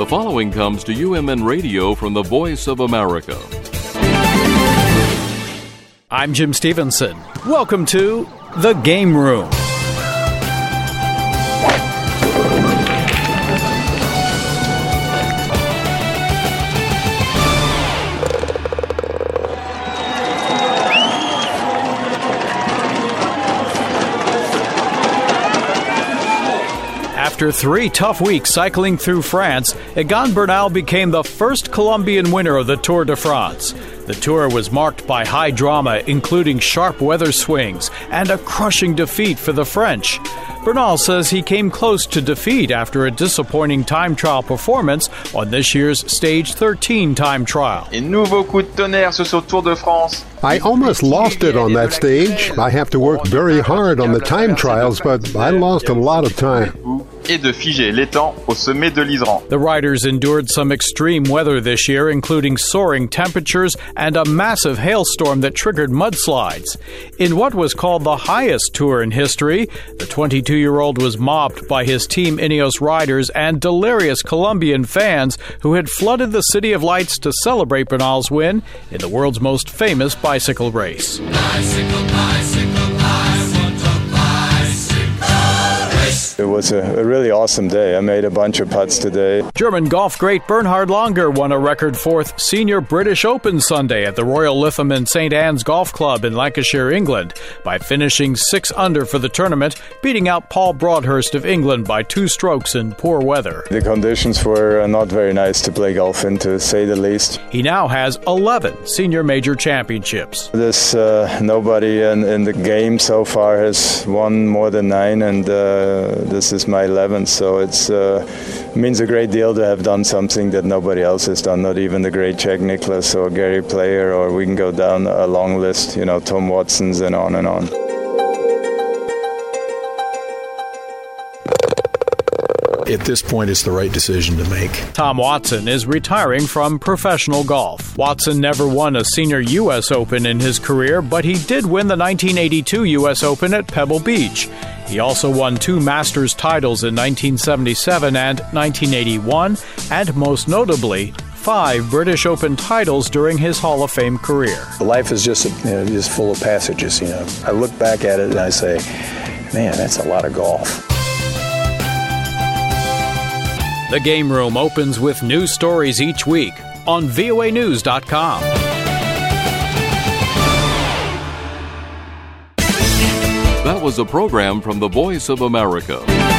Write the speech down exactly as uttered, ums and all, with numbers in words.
The following comes to U M N Radio from the Voice of America. I'm Jim Stevenson. Welcome to The Game Room. After three tough weeks cycling through France, Egan Bernal became the first Colombian winner of the Tour de France. The tour was marked by high drama, including sharp weather swings and a crushing defeat for the French. Bernal says he came close to defeat after a disappointing time trial performance on this year's Stage thirteen time trial. Et nouveau coup de tonnerre sur ce Tour de France. I almost lost it on that stage. I have to work very hard on the time trials, but I lost a lot of time. Et de figer l'étang au sommet de l'Iseran. The riders endured some extreme weather this year, including soaring temperatures and a massive hailstorm that triggered mudslides. In what was called the highest tour in history, the twenty-two-year-old was mobbed by his Team Ineos riders and delirious Colombian fans who had flooded the City of Lights to celebrate Bernal's win in the world's most famous bicycle race. Bicycle, bicycle, I want a bicycle race. It was a, a really awesome day. I made a bunch of putts today. German golf great Bernhard Langer won a record fourth Senior British Open Sunday at the Royal Lytham and Saint Anne's Golf Club in Lancashire, England, by finishing six under for the tournament, beating out Paul Broadhurst of England by two strokes in poor weather. The conditions were not very nice to play golf in, to say the least. He now has eleven senior major championships. This uh, nobody in, in the game so far has won more than nine, and uh, this is my eleventh, so it's uh, means a great deal to have done something that nobody else has done, not even the great Jack Nicklaus or Gary Player, or we can go down a long list, you know, Tom Watson's and on and on. At this point, it's the right decision to make. Tom Watson is retiring from professional golf. Watson never won a senior U S Open in his career, but he did win the nineteen eighty-two U S Open at Pebble Beach. He also won two Masters titles in nineteen seventy-seven and nineteen eighty-one, and most notably, five British Open titles during his Hall of Fame career. Life is just, you know, just full of passages. You know, I look back at it and I say, man, that's a lot of golf. The Game Room opens with news stories each week on V O A news dot com. That was a program from the Voice of America.